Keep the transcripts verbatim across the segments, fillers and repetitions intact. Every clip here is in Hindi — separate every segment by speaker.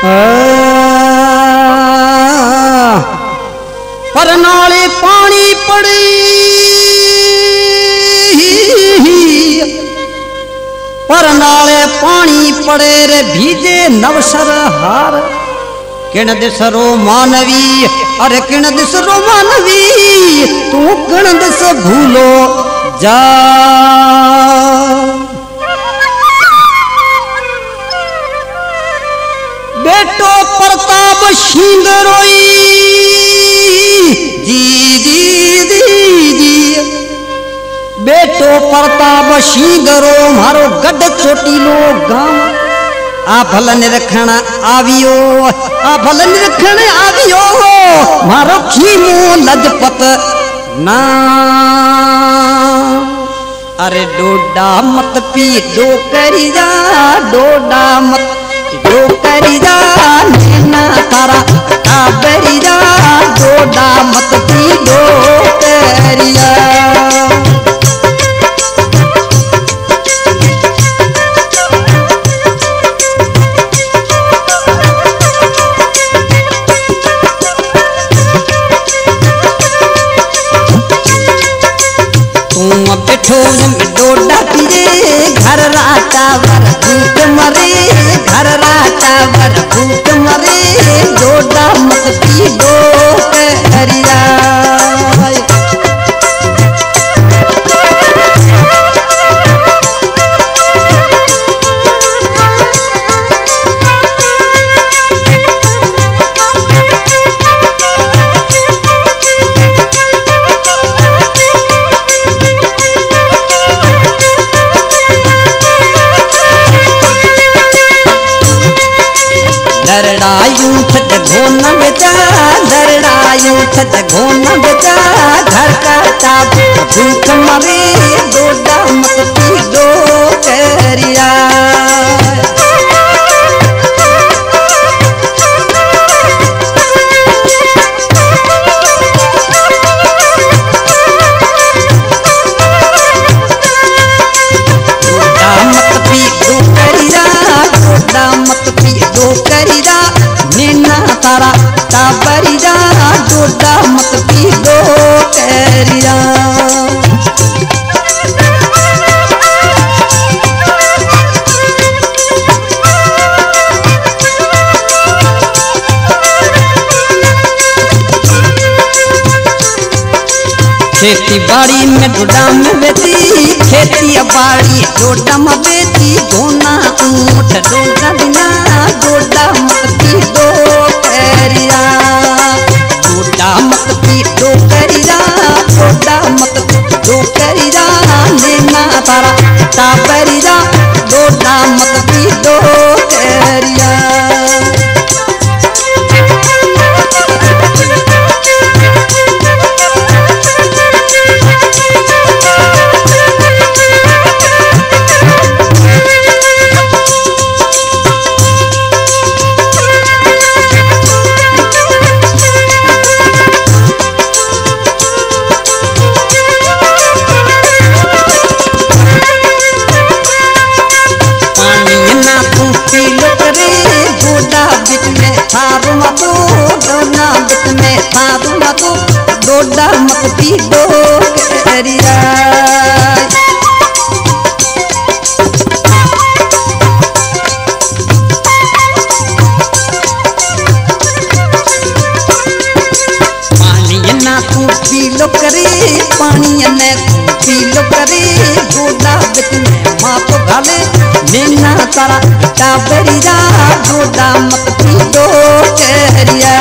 Speaker 1: पर नाले पानी पड़ी पर नाले पानी पड़े रे भीजे नवसर हार किण दिसरो मानवी अरे किण दिसरो मानवी तू किण दिस भूलो जा बेटो प्रताप सिंह रोई जी जी जी जी बेटो प्रताप सिंह रो मारो गढ़ चोटीलो गांव आ भल निरखण आवियो आ भल निरखण आवियो मारो खीमो लजपत ना अरे डोडा मत पी दो करी जा डोडा मत दो करी जा नैना तारा काबरी जा डोडा मत पी दो करिया बैठो डोडा पीजे घर राता वर भूत मरे घर राता वर भूत मरे डोडा मत पी दो करिया दरड़ायू छत घोना बेचा दरड़ायू छत घोना बेचा घर का ताप भूख मरे डोडा मत पी दो करिया डोडा मत पी दो करिया डोडा मत पी दो करिया नैना तारा काबरी जा डोडा मत पी दो करिया खेती बाड़ी में डोडा में बेची खेती बाड़ी डोडा में बेची गोना ऊँट डोडा बिना डोडा मत पी दो करिया डोडा मत पी दो करिया डोडा मत पी दो करिया नैना तारा काबरिया डोडा मत पी दो करिया डोडा मत पी दो करिया पानी ना तू पी लो करे पानी ने पी लो करे डोडा बिच में माप घाले नैना तारा काबरिया डोडा मत पी दो करिया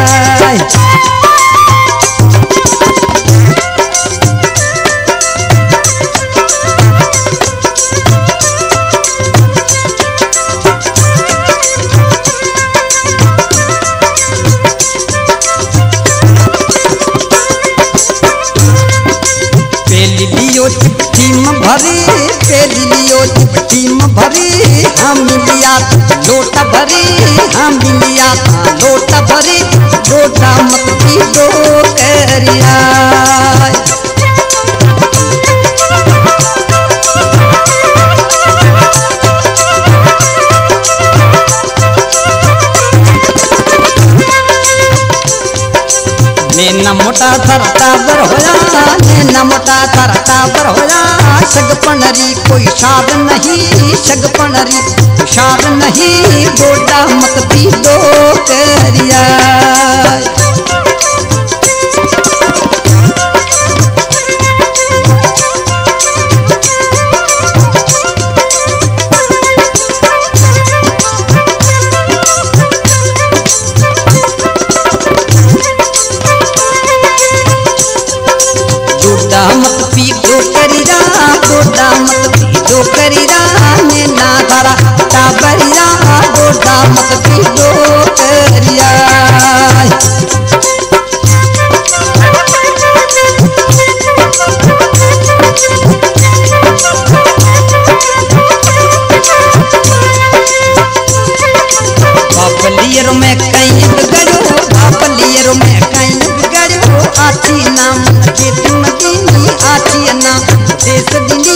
Speaker 1: चिपटी में भरी पेली लियो चिपटी में भरी हम लिया लोटा भरी हम लिया लोटा भरी लोटा मत पी दो करिया नैना मोटा थारा टाबर होया, नैना मोटा थारा टाबर होया। सगपनरी कोई शाद नहीं, सगपनरी शाद नहीं, गोडा मत पी दो करिया। गोडा मत पी दो करिया, गोडा मत पी दो करिया। नैना थारा टाबरिया, गोडा मत पी दो करिया। बापलियर में कहीं बिगड़ो, बापलियर में कहीं बिगड़ो। आची नाम खेती मदीनी, आची नाम देश दिनी।